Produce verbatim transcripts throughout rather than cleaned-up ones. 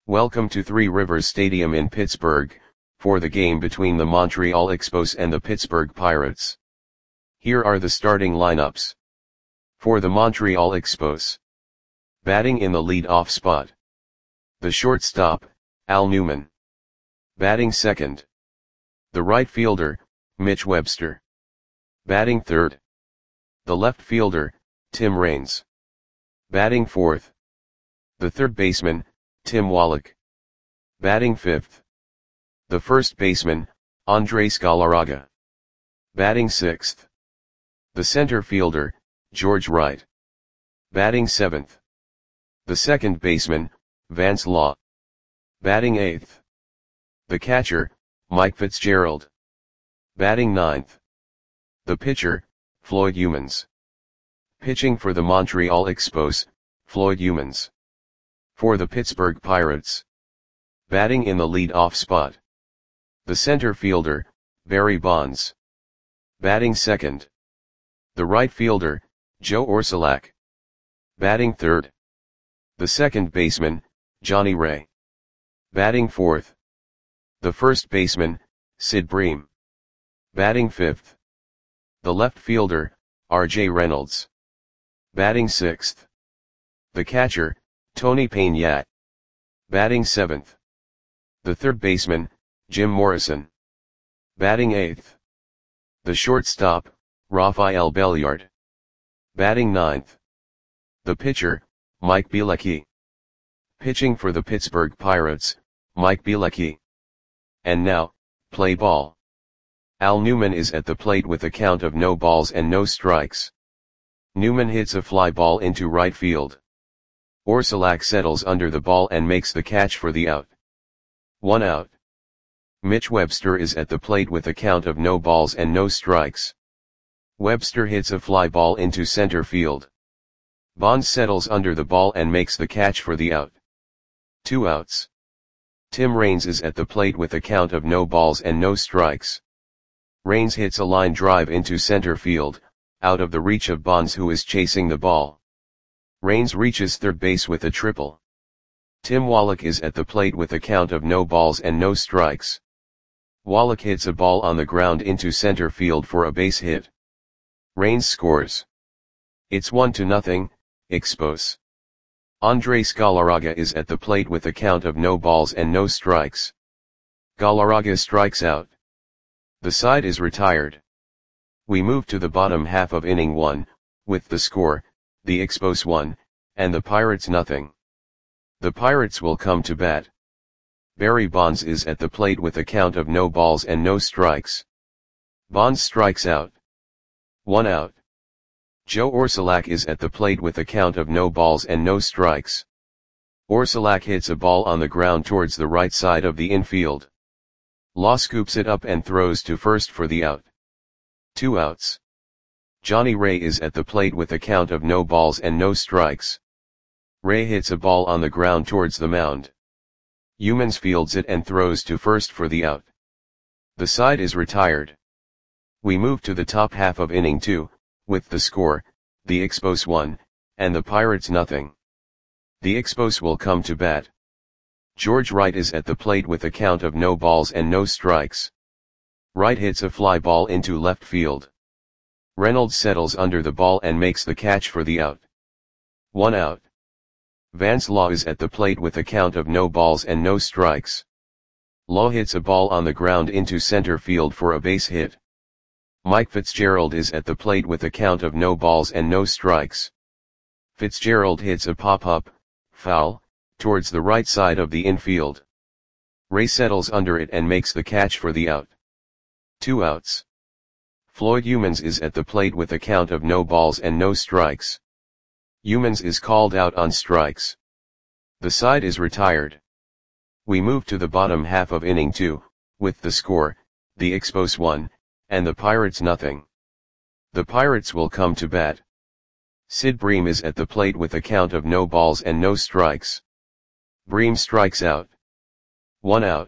Welcome to Three Rivers Stadium in Pittsburgh, for the game between the Montreal Expos and the Pittsburgh Pirates. Here are the starting lineups. For the Montreal Expos. Batting in the lead-off spot. The shortstop, Al Newman. Batting second. The right fielder, Mitch Webster. Batting third. The left fielder, Tim Raines. Batting fourth. The third baseman, Tim Wallach. Batting fifth. The first baseman, Andres Galarraga. Batting sixth. The center fielder, George Wright. Batting seventh. The second baseman, Vance Law. Batting eighth. The catcher, Mike Fitzgerald. Batting ninth. The pitcher, Floyd Youmans. Pitching for the Montreal Expos, Floyd Youmans. For the Pittsburgh Pirates. Batting in the lead-off spot. The center fielder, Barry Bonds. Batting second. The right fielder, Joe Orsulak. Batting third. The second baseman, Johnny Ray. Batting fourth. The first baseman, Sid Bream. Batting fifth. The left fielder, R J Reynolds. Batting sixth. The catcher, Tony Payne. Batting seventh. The third baseman, Jim Morrison. Batting eighth. The shortstop, Rafael Belliard. Batting ninth. The pitcher, Mike Bielecki. Pitching for the Pittsburgh Pirates, Mike Bielecki. And now, play ball. Al Newman is at the plate with a count of no balls and no strikes. Newman hits a fly ball into right field. Orsulak settles under the ball and makes the catch for the out. One out. Mitch Webster is at the plate with a count of no balls and no strikes. Webster hits a fly ball into center field. Bonds settles under the ball and makes the catch for the out. Two outs. Tim Raines is at the plate with a count of no balls and no strikes. Raines hits a line drive into center field, out of the reach of Bonds, who is chasing the ball. Raines reaches third base with a triple. Tim Wallach is at the plate with a count of no balls and no strikes. Wallach hits a ball on the ground into center field for a base hit. Raines scores. It's one to nothing, Expos. Andres Galarraga is at the plate with a count of no balls and no strikes. Galarraga strikes out. The side is retired. We move to the bottom half of inning one, with the score, the Expos one, and the Pirates nothing. The Pirates will come to bat. Barry Bonds is at the plate with a count of no balls and no strikes. Bonds strikes out. One out. Joe Orsulak is at the plate with a count of no balls and no strikes. Orsulak hits a ball on the ground towards the right side of the infield. Law scoops it up and throws to first for the out. Two outs. Johnny Ray is at the plate with a count of no balls and no strikes. Ray hits a ball on the ground towards the mound. Youmans fields it and throws to first for the out. The side is retired. We move to the top half of inning two, with the score, the Expos one, and the Pirates nothing. The Expos will come to bat. George Wright is at the plate with a count of no balls and no strikes. Wright hits a fly ball into left field. Reynolds settles under the ball and makes the catch for the out. One out. Vance Law is at the plate with a count of no balls and no strikes. Law hits a ball on the ground into center field for a base hit. Mike Fitzgerald is at the plate with a count of no balls and no strikes. Fitzgerald hits a pop-up, foul, towards the right side of the infield. Ray settles under it and makes the catch for the out. Two outs. Floyd Youmans is at the plate with a count of no balls and no strikes. Youmans is called out on strikes. The side is retired. We move to the bottom half of inning two, with the score, the Expos one, and the Pirates nothing. The Pirates will come to bat. Sid Bream is at the plate with a count of no balls and no strikes. Bream strikes out. One out.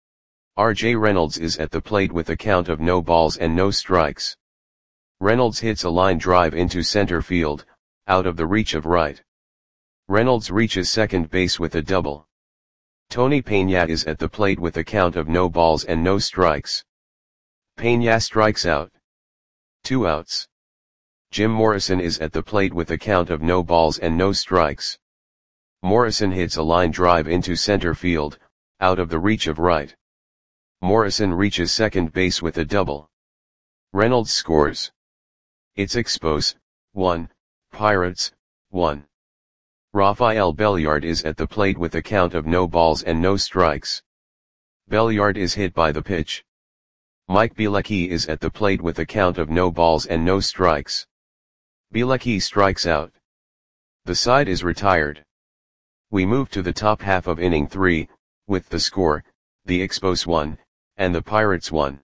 R J Reynolds is at the plate with a count of no balls and no strikes. Reynolds hits a line drive into center field, out of the reach of Wright. Reynolds reaches second base with a double. Tony Peña is at the plate with a count of no balls and no strikes. Peña strikes out. Two outs. Jim Morrison is at the plate with a count of no balls and no strikes. Morrison hits a line drive into center field, out of the reach of right. Morrison reaches second base with a double. Reynolds scores. It's Expos, one, Pirates, one. Rafael Belliard is at the plate with a count of no balls and no strikes. Belliard is hit by the pitch. Mike Bielecki is at the plate with a count of no balls and no strikes. Bielecki strikes out. The side is retired. We move to the top half of inning three, with the score, the Expos one, and the Pirates one.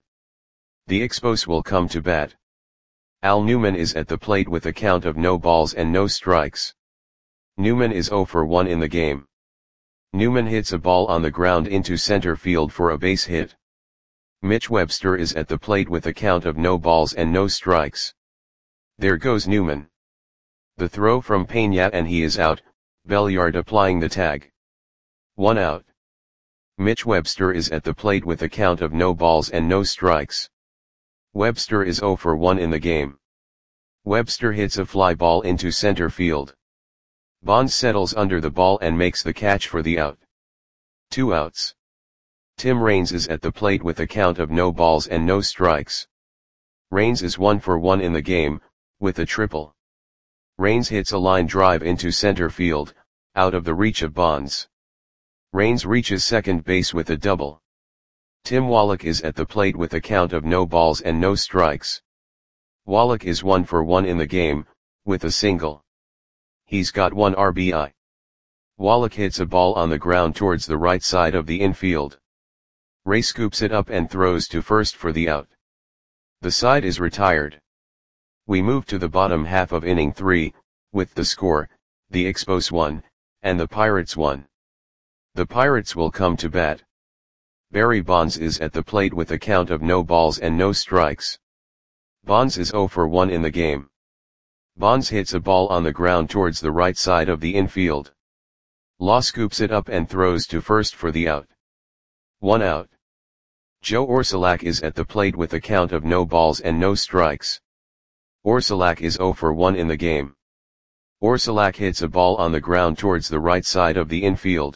The Expos will come to bat. Al Newman is at the plate with a count of no balls and no strikes. Newman is oh for one in the game. Newman hits a ball on the ground into center field for a base hit. Mitch Webster is at the plate with a count of no balls and no strikes. There goes Newman. The throw from Peña and he is out, Belliard applying the tag. One out. Mitch Webster is at the plate with a count of no balls and no strikes. Webster is oh for one in the game. Webster hits a fly ball into center field. Bonds settles under the ball and makes the catch for the out. Two outs. Tim Raines is at the plate with a count of no balls and no strikes. Raines is one for one in the game, with a triple. Raines hits a line drive into center field, out of the reach of Bonds. Raines reaches second base with a double. Tim Wallach is at the plate with a count of no balls and no strikes. Wallach is one for one in the game, with a single. He's got one R B I. Wallach hits a ball on the ground towards the right side of the infield. Ray scoops it up and throws to first for the out. The side is retired. We move to the bottom half of inning three, with the score, the Expos one, and the Pirates one. The Pirates will come to bat. Barry Bonds is at the plate with a count of no balls and no strikes. Bonds is oh for one in the game. Bonds hits a ball on the ground towards the right side of the infield. Law scoops it up and throws to first for the out. One out. Joe Orsulak is at the plate with a count of no balls and no strikes. Orsulak is oh for one in the game. Orsulak hits a ball on the ground towards the right side of the infield.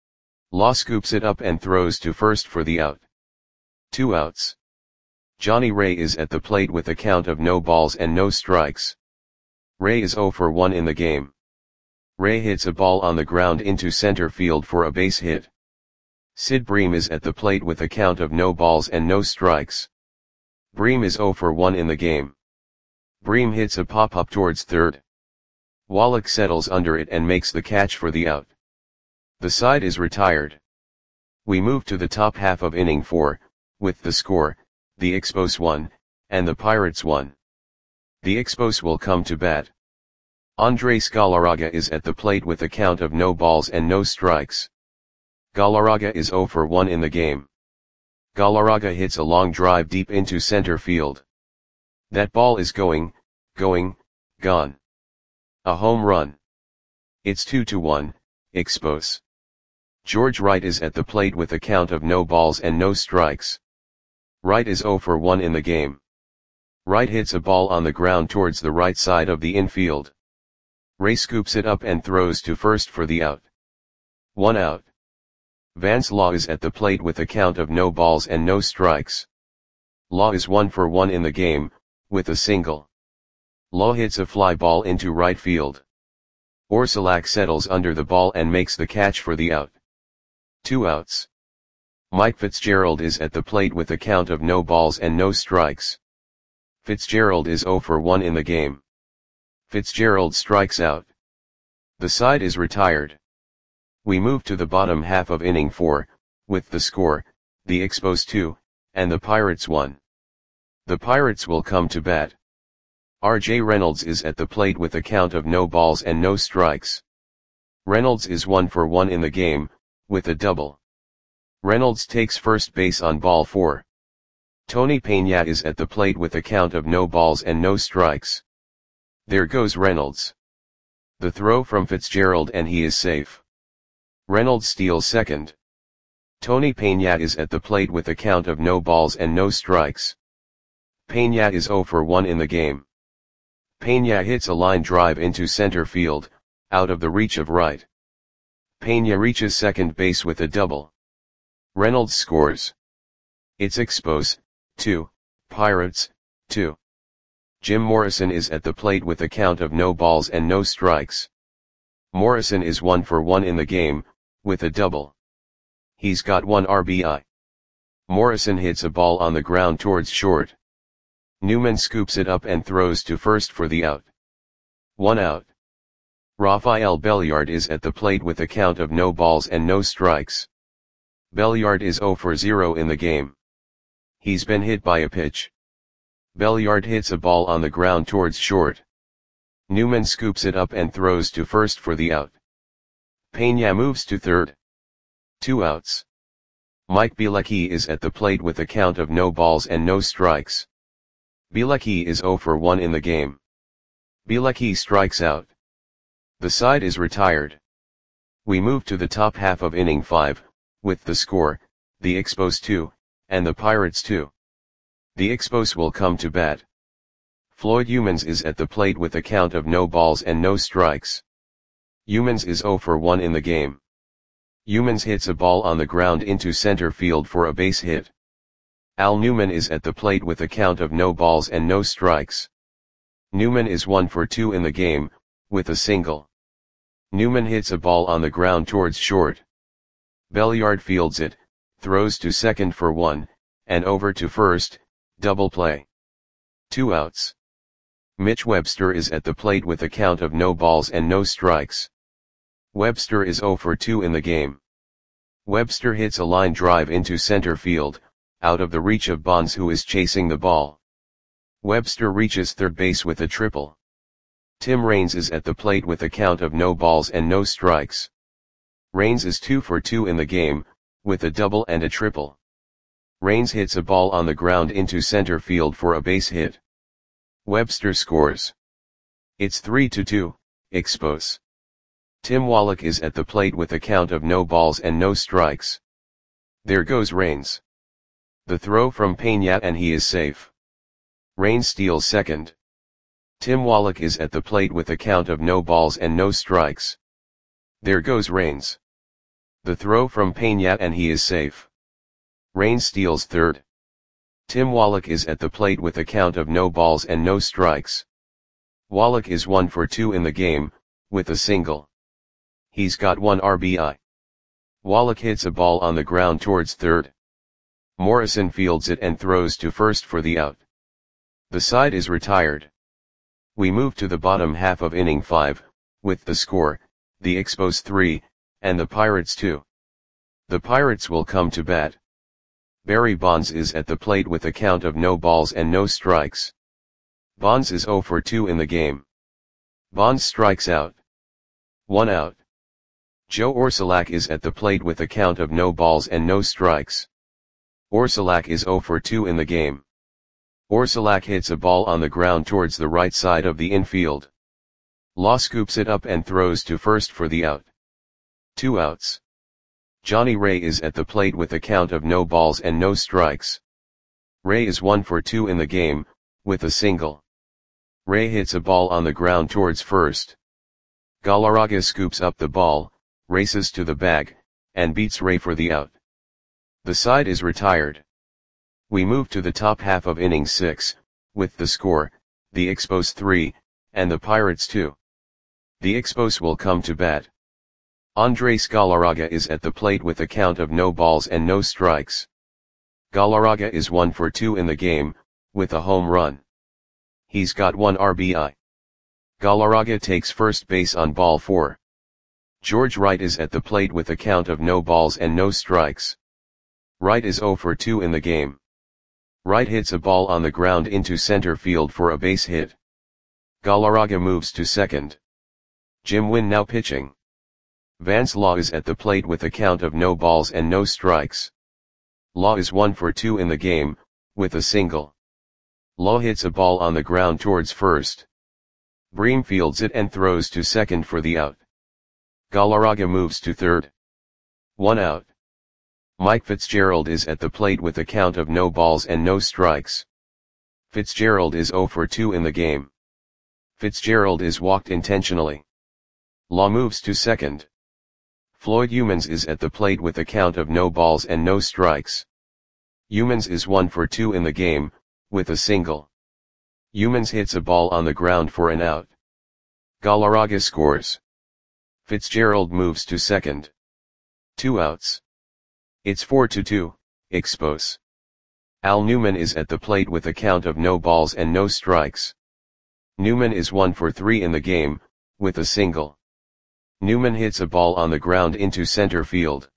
Law scoops it up and throws to first for the out. Two outs. Johnny Ray is at the plate with a count of no balls and no strikes. Ray is oh for one in the game. Ray hits a ball on the ground into center field for a base hit. Sid Bream is at the plate with a count of no balls and no strikes. Bream is oh for one in the game. Bream hits a pop-up towards third. Wallach settles under it and makes the catch for the out. The side is retired. We move to the top half of inning four, with the score, the Expos one, and the Pirates one. The Expos will come to bat. Andres Galarraga is at the plate with a count of no balls and no strikes. Galarraga is oh for one in the game. Galarraga hits a long drive deep into center field. That ball is going, going, gone. A home run. It's two to one, Expos. George Wright is at the plate with a count of no balls and no strikes. Wright is oh for one in the game. Wright hits a ball on the ground towards the right side of the infield. Ray scoops it up and throws to first for the out. One out. Vance Law is at the plate with a count of no balls and no strikes. Law is one for one in the game, with a single. Law hits a fly ball into right field. Orsulak settles under the ball and makes the catch for the out. Two outs. Mike Fitzgerald is at the plate with a count of no balls and no strikes. Fitzgerald is oh for one in the game. Fitzgerald strikes out. The side is retired. We move to the bottom half of inning four, with the score, the Expos two, and the Pirates one. The Pirates will come to bat. R J Reynolds is at the plate with a count of no balls and no strikes. Reynolds is one for one in the game, with a double. Reynolds takes first base on ball four. Tony Peña is at the plate with a count of no balls and no strikes. There goes Reynolds. The throw from Fitzgerald and he is safe. Reynolds steals second. Tony Peña is at the plate with a count of no balls and no strikes. Peña is zero for one in the game. Peña hits a line drive into center field, out of the reach of right. Peña reaches second base with a double. Reynolds scores. It's Expos, two, Pirates, two. Jim Morrison is at the plate with a count of no balls and no strikes. Morrison is one for one in the game, with a double. He's got one R B I. Morrison hits a ball on the ground towards short. Newman scoops it up and throws to first for the out. One out. Rafael Belliard is at the plate with a count of no balls and no strikes. Belliard is zero for zero in the game. He's been hit by a pitch. Belliard hits a ball on the ground towards short. Newman scoops it up and throws to first for the out. Peña moves to third. Two outs. Mike Bielecki is at the plate with a count of no balls and no strikes. Bielecki is zero for one in the game. Bielecki strikes out. The side is retired. We move to the top half of inning five, with the score, the Expos two, and the Pirates two. The Expos will come to bat. Floyd Youmans is at the plate with a count of no balls and no strikes. Youmans is zero for one in the game. Youmans hits a ball on the ground into center field for a base hit. Al Newman is at the plate with a count of no balls and no strikes. Newman is one for two in the game, with a single. Newman hits a ball on the ground towards short. Belliard fields it, throws to second for one, and over to first, double play. Two outs. Mitch Webster is at the plate with a count of no balls and no strikes. Webster is zero for two in the game. Webster hits a line drive into center field, out of the reach of Bonds, who is chasing the ball. Webster reaches third base with a triple. Tim Raines is at the plate with a count of no balls and no strikes. Raines is two for two in the game, with a double and a triple. Raines hits a ball on the ground into center field for a base hit. Webster scores. It's three to two, Expos. Tim Wallach is at the plate with a count of no balls and no strikes. There goes Raines. The throw from Peña and he is safe. Raines steals second. Tim Wallach is at the plate with a count of no balls and no strikes. There goes Raines. The throw from Peña and he is safe. Raines steals third. Tim Wallach is at the plate with a count of no balls and no strikes. Wallach is one for two in the game, with a single. He's got one R B I. Wallach hits a ball on the ground towards third. Morrison fields it and throws to first for the out. The side is retired. We move to the bottom half of inning five, with the score, the Expos three, and the Pirates two. The Pirates will come to bat. Barry Bonds is at the plate with a count of no balls and no strikes. Bonds is zero for two in the game. Bonds strikes out. One out. Joe Orsulak is at the plate with a count of no balls and no strikes. Orsulak is zero for two in the game. Orsulak hits a ball on the ground towards the right side of the infield. Law scoops it up and throws to first for the out. Two outs. Johnny Ray is at the plate with a count of no balls and no strikes. Ray is one for two in the game, with a single. Ray hits a ball on the ground towards first. Galarraga scoops up the ball, races to the bag, and beats Ray for the out. The side is retired. We move to the top half of inning six, with the score, the Expos three, and the Pirates two. The Expos will come to bat. Andres Galarraga is at the plate with a count of no balls and no strikes. Galarraga is one for two in the game, with a home run. He's got one R B I. Galarraga takes first base on ball four. George Wright is at the plate with a count of no balls and no strikes. Wright is zero for two in the game. Wright hits a ball on the ground into center field for a base hit. Galarraga moves to second. Jim Wynn now pitching. Vance Law is at the plate with a count of no balls and no strikes. Law is one for two in the game, with a single. Law hits a ball on the ground towards first. Bream fields it and throws to second for the out. Galarraga moves to third. One out. Mike Fitzgerald is at the plate with a count of no balls and no strikes. Fitzgerald is zero for two in the game. Fitzgerald is walked intentionally. Law moves to second. Floyd Youmans is at the plate with a count of no balls and no strikes. Youmans is one for two in the game, with a single. Youmans hits a ball on the ground for an out. Galarraga scores. Fitzgerald moves to second. Two outs. It's four to two, Expos. Al Newman is at the plate with a count of no balls and no strikes. Newman is one for three in the game, with a single. Newman hits a ball on the ground into center field.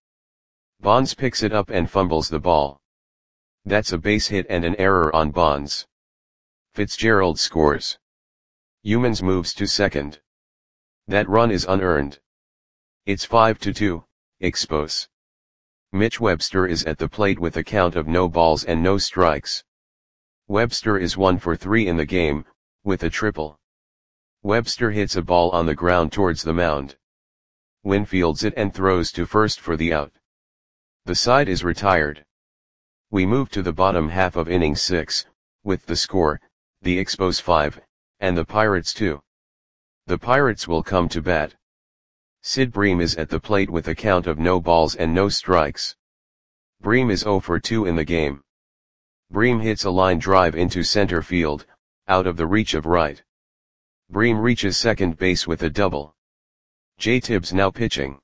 Bonds picks it up and fumbles the ball. That's a base hit and an error on Bonds. Fitzgerald scores. Youmans moves to second. That run is unearned. It's five to two, Expos. Mitch Webster is at the plate with a count of no balls and no strikes. Webster is one for three in the game, with a triple. Webster hits a ball on the ground towards the mound. Wynn fields it and throws to first for the out. The side is retired. We move to the bottom half of inning six, with the score, the Expos five, and the Pirates two. The Pirates will come to bat. Sid Bream is at the plate with a count of no balls and no strikes. Bream is zero for two in the game. Bream hits a line drive into center field, out of the reach of right. Bream reaches second base with a double. Jay Tibbs now pitching.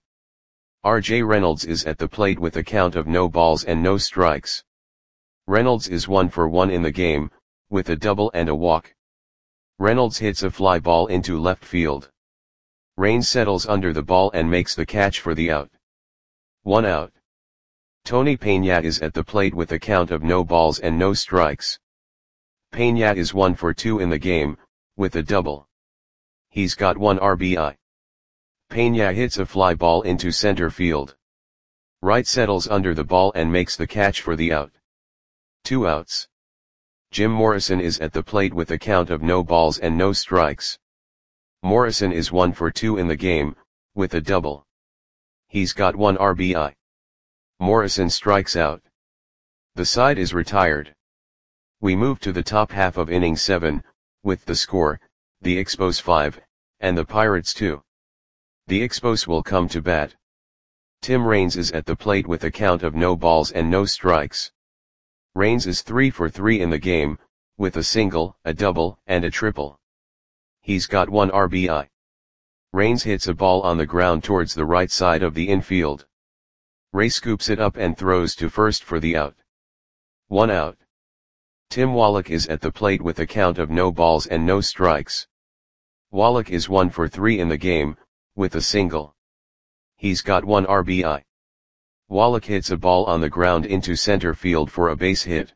R J Reynolds is at the plate with a count of no balls and no strikes. Reynolds is one for one in the game, with a double and a walk. Reynolds hits a fly ball into left field. Raines settles under the ball and makes the catch for the out. One out. Tony Peña is at the plate with a count of no balls and no strikes. Peña is one for two in the game, with a double. He's got one R B I. Peña hits a fly ball into center field. Wright settles under the ball and makes the catch for the out. Two outs. Jim Morrison is at the plate with a count of no balls and no strikes. Morrison is one for two in the game, with a double. He's got one R B I. Morrison strikes out. The side is retired. We move to the top half of inning seven, with the score, the Expos five, and the Pirates two. The Expos will come to bat. Tim Raines is at the plate with a count of no balls and no strikes. Raines is three for three in the game, with a single, a double, and a triple. He's got one R B I. Raines hits a ball on the ground towards the right side of the infield. Ray scoops it up and throws to first for the out. One out. Tim Wallach is at the plate with a count of no balls and no strikes. Wallach is one for three in the game, with a single. He's got one R B I. Wallach hits a ball on the ground into center field for a base hit.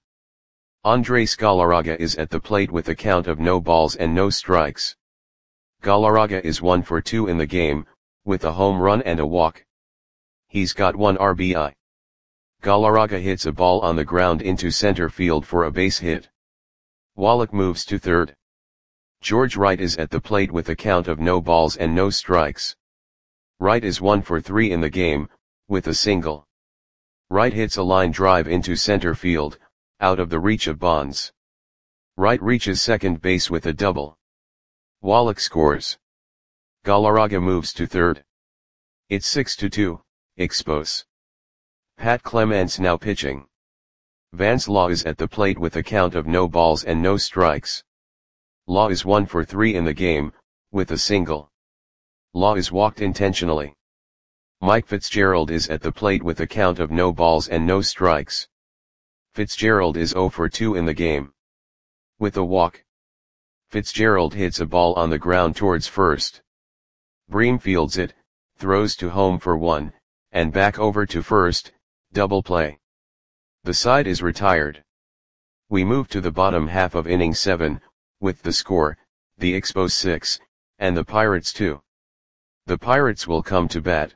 Andres Galarraga is at the plate with a count of no balls and no strikes. Galarraga is one for two in the game, with a home run and a walk. He's got one R B I. Galarraga hits a ball on the ground into center field for a base hit. Wallach moves to third. George Wright is at the plate with a count of no balls and no strikes. Wright is one for three in the game, with a single. Wright hits a line drive into center field, out of the reach of Bonds. Wright reaches second base with a double. Wallach scores. Galarraga moves to third. It's six to two, Expos. Pat Clements now pitching. Vance Law is at the plate with a count of no balls and no strikes. Law is one for three in the game, with a single. Law is walked intentionally. Mike Fitzgerald is at the plate with a count of no balls and no strikes. Fitzgerald is zero for two in the game. With a walk. Fitzgerald hits a ball on the ground towards first. Bream fields it, throws to home for one, and back over to first, double play. The side is retired. We move to the bottom half of inning seven, with the score, the Expos six, and the Pirates two. The Pirates will come to bat.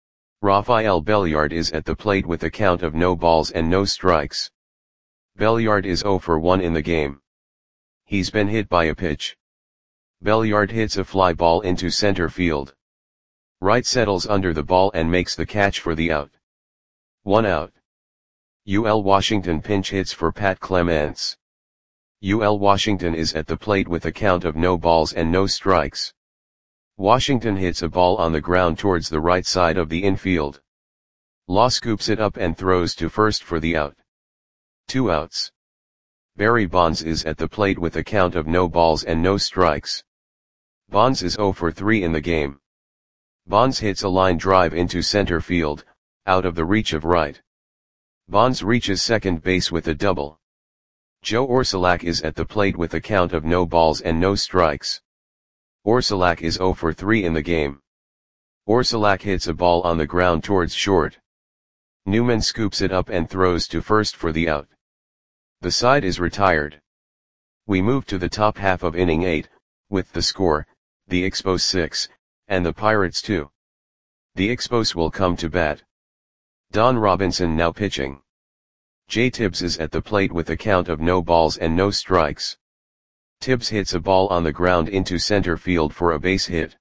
Rafael Belliard is at the plate with a count of no balls and no strikes. Belliard is zero for one in the game. He's been hit by a pitch. Belliard hits a fly ball into center field. Wright settles under the ball and makes the catch for the out. One out. U L Washington pinch hits for Pat Clements. U L Washington is at the plate with a count of no balls and no strikes. Washington hits a ball on the ground towards the right side of the infield. Law scoops it up and throws to first for the out. Two outs. Barry Bonds is at the plate with a count of no balls and no strikes. Bonds is zero for three in the game. Bonds hits a line drive into center field, out of the reach of right. Bonds reaches second base with a double. Joe Orsulak is at the plate with a count of no balls and no strikes. Orsulak is zero for three in the game. Orsulak hits a ball on the ground towards short. Newman scoops it up and throws to first for the out. The side is retired. We move to the top half of inning eight, with the score, the Expos six, and the Pirates two. The Expos will come to bat. Don Robinson now pitching. Jay Tibbs is at the plate with a count of no balls and no strikes. Tibbs hits a ball on the ground into center field for a base hit.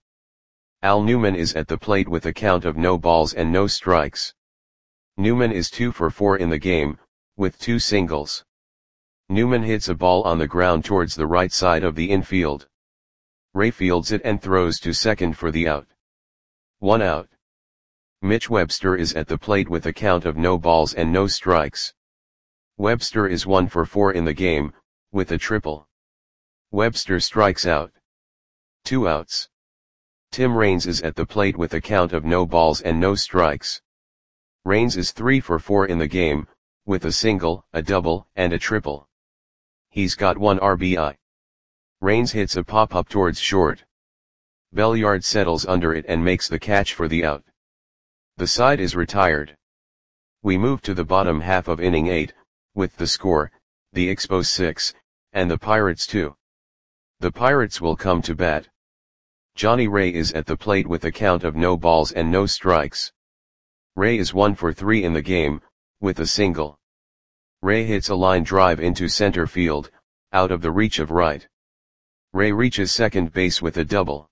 Al Newman is at the plate with a count of no balls and no strikes. Newman is two for four in the game, with two singles. Newman hits a ball on the ground towards the right side of the infield. Ray fields it and throws to second for the out. One out. Mitch Webster is at the plate with a count of no balls and no strikes. Webster is one for four in the game, with a triple. Webster strikes out. Two outs. Tim Raines is at the plate with a count of no balls and no strikes. Raines is three for four in the game, with a single, a double, and a triple. He's got one R B I. Raines hits a pop-up towards short. Belliard settles under it and makes the catch for the out. The side is retired. We move to the bottom half of inning eight, with the score, the Expos six, and the Pirates two. The Pirates will come to bat. Johnny Ray is at the plate with a count of no balls and no strikes. Ray is one for three in the game, with a single. Ray hits a line drive into center field, out of the reach of right. Ray reaches second base with a double.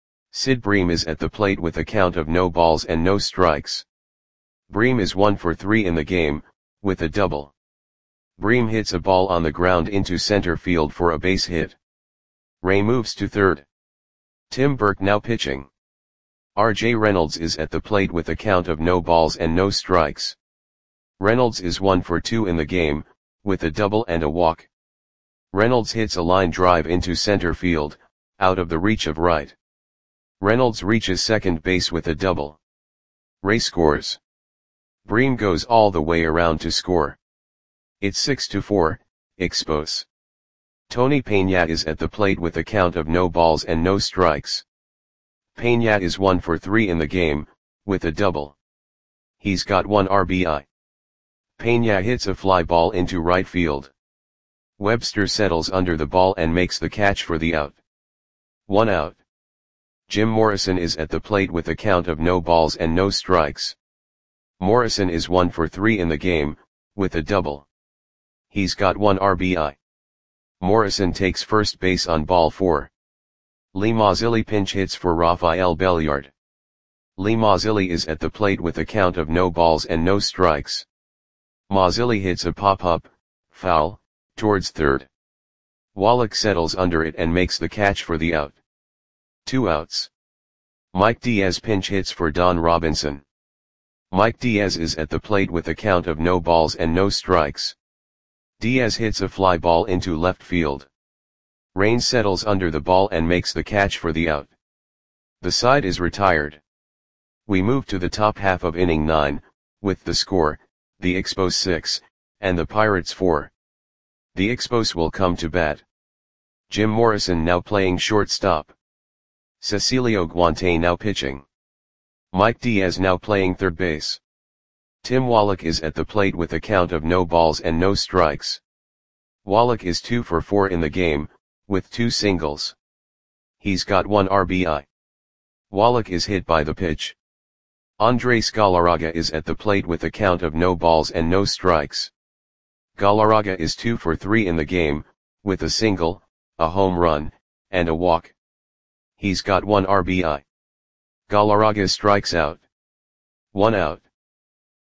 Sid Bream is at the plate with a count of no balls and no strikes. Bream is one for three in the game, with a double. Bream hits a ball on the ground into center field for a base hit. Ray moves to third. Tim Burke now pitching. R J Reynolds is at the plate with a count of no balls and no strikes. Reynolds is one for two in the game, with a double and a walk. Reynolds hits a line drive into center field, out of the reach of right. Reynolds reaches second base with a double. Ray scores. Bream goes all the way around to score. It's six to four, Expos. Tony Peña is at the plate with a count of no balls and no strikes. Peña is one for three in the game, with a double. He's got one R B I. Peña hits a fly ball into right field. Webster settles under the ball and makes the catch for the out. One out. Jim Morrison is at the plate with a count of no balls and no strikes. Morrison is one for three in the game, with a double. He's got one R B I. Morrison takes first base on ball four. Lee Mazzilli pinch hits for Rafael Belliard. Lee Mazzilli is at the plate with a count of no balls and no strikes. Mazzilli hits a pop-up, foul, towards third. Wallach settles under it and makes the catch for the out. Two outs. Mike Diaz pinch hits for Don Robinson. Mike Diaz is at the plate with a count of no balls and no strikes. Diaz hits a fly ball into left field. Raines settles under the ball and makes the catch for the out. The side is retired. We move to the top half of inning nine, with the score, the Expos six, and the Pirates four. The Expos will come to bat. Jim Morrison now playing shortstop. Cecilio Guante now pitching. Mike Diaz now playing third base. Tim Wallach is at the plate with a count of no balls and no strikes. Wallach is two for four in the game, with two singles. He's got one R B I. Wallach is hit by the pitch. Andres Galarraga is at the plate with a count of no balls and no strikes. Galarraga is two for three in the game, with a single, a home run, and a walk. He's got one R B I. Galarraga strikes out. One out.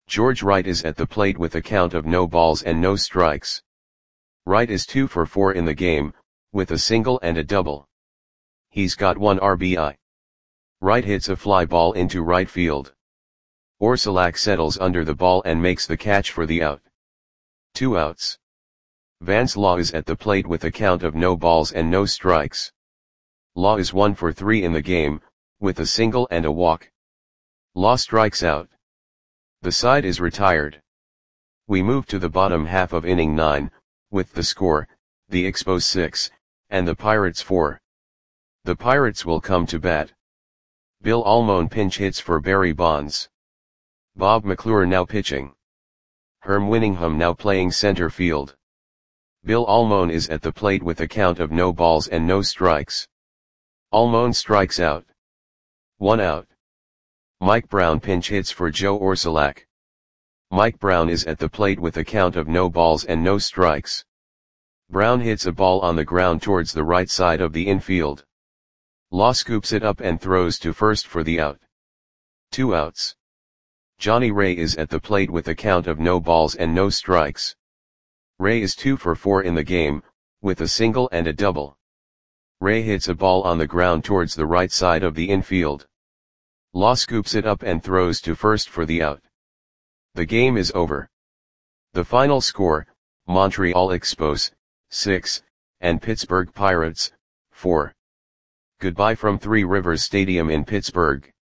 George Wright is at the plate with a count of no balls and no strikes. Wright is two for four in the game, with a single and a double. He's got one R B I. Wright hits a fly ball into right field. Orsulak settles under the ball and makes the catch for the out. Two outs. Vance Law is at the plate with a count of no balls and no strikes. Law is one for three in the game, with a single and a walk. Law strikes out. The side is retired. We move to the bottom half of inning nine, with the score, the Expos six, and the Pirates four. The Pirates will come to bat. Bill Almon pinch hits for Barry Bonds. Bob McClure now pitching. Herm Winningham now playing center field. Bill Almon is at the plate with a count of no balls and no strikes. Almon strikes out. One out. Mike Brown pinch hits for Joe Orsulak. Mike Brown is at the plate with a count of no balls and no strikes. Brown hits a ball on the ground towards the right side of the infield. Law scoops it up and throws to first for the out. Two outs. Johnny Ray is at the plate with a count of no balls and no strikes. Ray is two for four in the game, with a single and a double. Ray hits a ball on the ground towards the right side of the infield. Law scoops it up and throws to first for the out. The game is over. The final score, Montreal Expos, six, and Pittsburgh Pirates, four. Goodbye from Three Rivers Stadium in Pittsburgh.